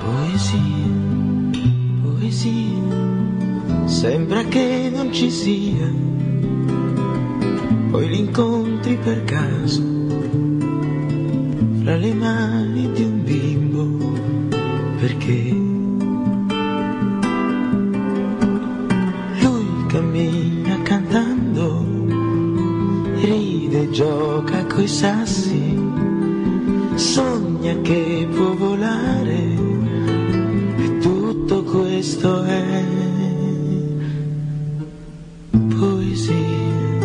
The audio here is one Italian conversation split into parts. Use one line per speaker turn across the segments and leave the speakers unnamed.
Poesia, poesia, sembra che non ci sia, poi li incontri per caso, fra le mani di un bimbo, perché lui cammina cantando, ride, gioca coi sassi, sogna che può volare, e tutto questo è poesia.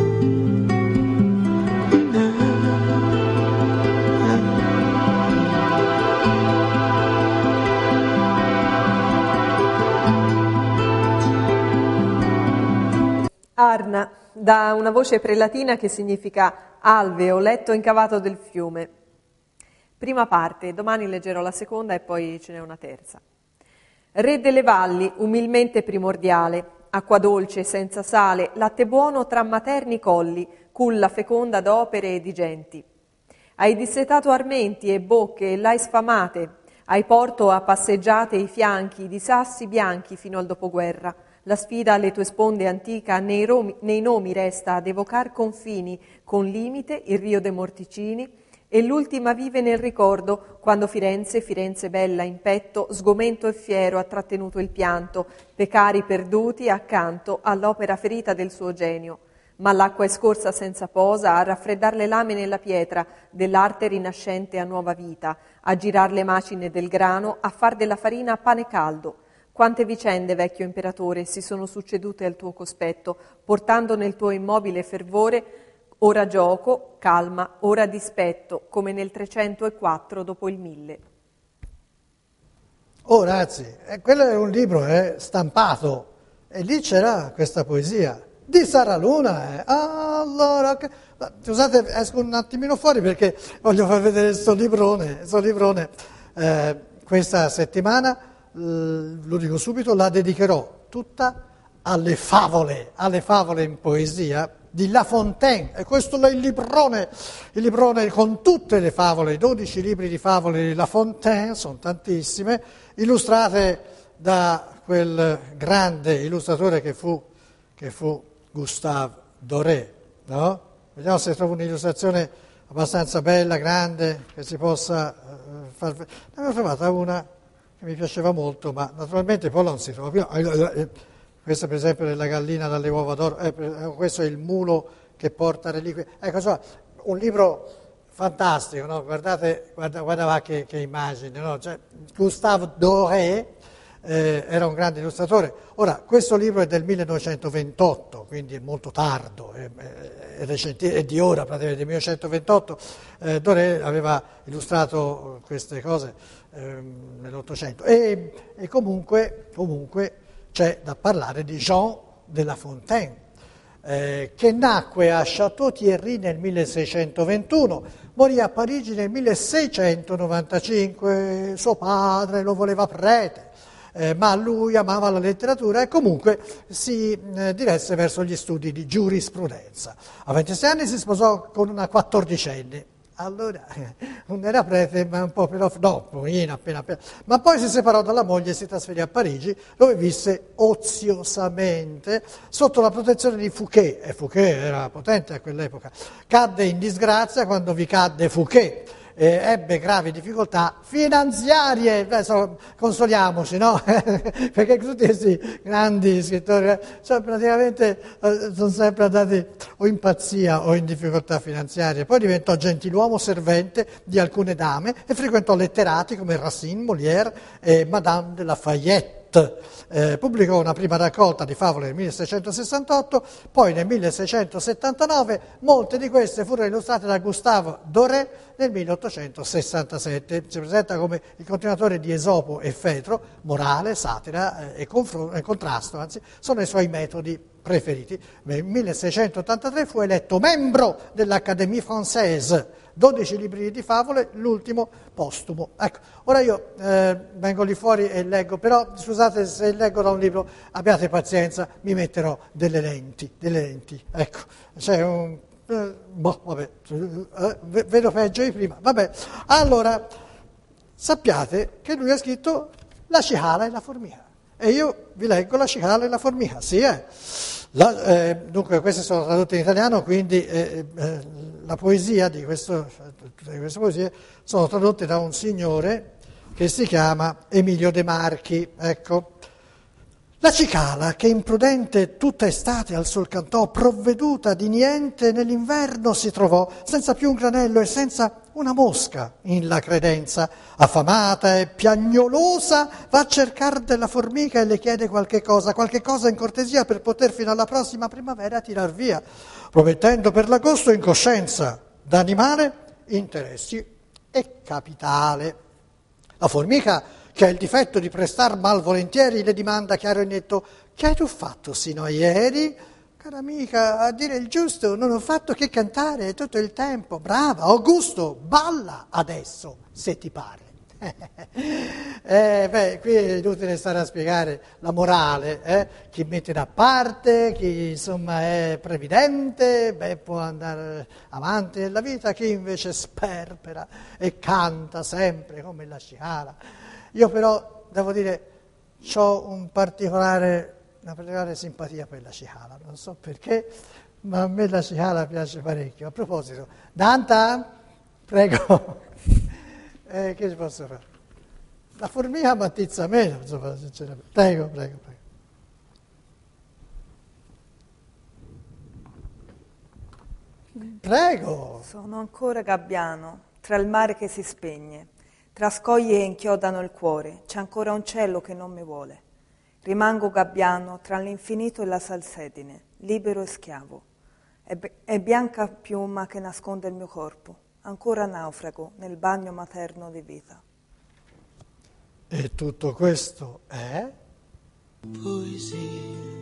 Arna, da una voce prelatina che significa alveo, letto incavato del fiume. Prima parte, domani leggerò la seconda e poi ce n'è una terza. Re delle valli, umilmente primordiale, acqua dolce senza sale, latte buono tra materni colli, culla feconda d'opere e di genti. Hai dissetato armenti e bocche e l'hai sfamate, hai porto a passeggiate i fianchi di sassi bianchi fino al dopoguerra. La sfida alle tue sponde antica nei nomi resta ad evocar confini con limite il Rio dei Morticini, e l'ultima vive nel ricordo quando Firenze, Firenze bella in petto, sgomento e fiero ha trattenuto il pianto, pecari perduti accanto all'opera ferita del suo genio. Ma l'acqua è scorsa senza posa a raffreddar le lame nella pietra dell'arte rinascente a nuova vita, a girar le macine del grano, a far della farina pane caldo. Quante vicende, vecchio imperatore, si sono succedute al tuo cospetto, portando nel tuo immobile fervore ora gioco, calma, ora dispetto, come nel 304 dopo il 1000.
Oh, ragazzi, quello è un libro stampato, e lì c'era questa poesia di Sara Luna. Allora, scusate, esco un attimino fuori perché voglio far vedere sto librone. Questa settimana, lo dico subito, la dedicherò tutta alle favole in poesia di La Fontaine, e questo è il librone con tutte le favole, i 12 libri di favole di La Fontaine, sono tantissime, illustrate da quel grande illustratore che fu Gustave Doré, no? Vediamo se trovo un'illustrazione abbastanza bella, grande, che si possa far. Ne avevo trovata una che mi piaceva molto, ma naturalmente poi non si trova più. Questa per esempio della gallina dalle uova d'oro, questo è il mulo che porta reliquie. Ecco, insomma, un libro fantastico, no? Guarda che immagine, no? Cioè, Gustave Doré era un grande illustratore. Ora, questo libro è del 1928, quindi è molto tardo, è di ora, praticamente del 1928. Doré aveva illustrato queste cose nell'Ottocento. E comunque c'è da parlare di Jean de La Fontaine, che nacque a Château-Thierry nel 1621, morì a Parigi nel 1695, suo padre lo voleva prete, ma lui amava la letteratura e comunque si diresse verso gli studi di giurisprudenza. A 26 anni si sposò con una 14enne. Allora, non era prete, ma un po' però, no, pochino, appena. Ma poi si separò dalla moglie e si trasferì a Parigi, dove visse oziosamente sotto la protezione di Fouquet, e Fouquet era potente a quell'epoca. Cadde in disgrazia quando vi cadde Fouquet, ebbe gravi difficoltà finanziarie, consoliamoci, no? Perché tutti questi grandi scrittori praticamente sono sempre andati o in pazzia o in difficoltà finanziarie. Poi diventò gentiluomo servente di alcune dame e frequentò letterati come Racine, Molière e Madame de Lafayette. Pubblicò una prima raccolta di favole nel 1668, poi nel 1679 molte di queste furono illustrate da Gustave Doré nel 1867. Si presenta come il continuatore di Esopo e Fedro, morale, satira e contrasto, anzi, sono i suoi metodi preferiti. Nel 1683 fu eletto membro dell'Académie Française, 12 libri di favole, l'ultimo postumo. Ecco, ora io vengo lì fuori e leggo, però scusate se leggo da un libro, abbiate pazienza, mi metterò delle lenti, ecco, c'è un... vedo peggio di prima, vabbè. Allora, sappiate che lui ha scritto La cicala e la formica. E io vi leggo la cicala e la formica, sì dunque queste sono tradotte in italiano, quindi la poesia tutte queste poesie sono tradotte da un signore che si chiama Emilio De Marchi, ecco. La cicala, che imprudente tutta estate al sol cantò, provveduta di niente nell'inverno si trovò, senza più un granello e senza una mosca in la credenza. Affamata e piagnolosa va a cercar della formica e le chiede qualche cosa in cortesia per poter fino alla prossima primavera tirar via, promettendo per l'agosto in coscienza d'animale interessi e capitale. La formica, che ha il difetto di prestar malvolentieri, le dimanda chiaro e netto: che hai tu fatto sino a ieri? Cara amica, a dire il giusto, non ho fatto che cantare tutto il tempo. Brava, Augusto, balla adesso, se ti pare. Qui è inutile stare a spiegare la morale, chi mette da parte, chi insomma è previdente, può andare avanti nella vita, chi invece sperpera e canta sempre come la cicala. Io però devo dire, ho una particolare simpatia per la cicala, non so perché, ma a me la cicala piace parecchio. A proposito, Danta, prego, che ci posso fare? La formica mi attizza meno, insomma, sinceramente. Prego. Prego.
Sono ancora gabbiano, tra il mare che si spegne, tra scogli che inchiodano il cuore, c'è ancora un cielo che non mi vuole. Rimango gabbiano tra l'infinito e la salsedine, libero e schiavo. È bianca piuma che nasconde il mio corpo, ancora naufrago nel bagno materno di vita.
E tutto questo è?
Poesia.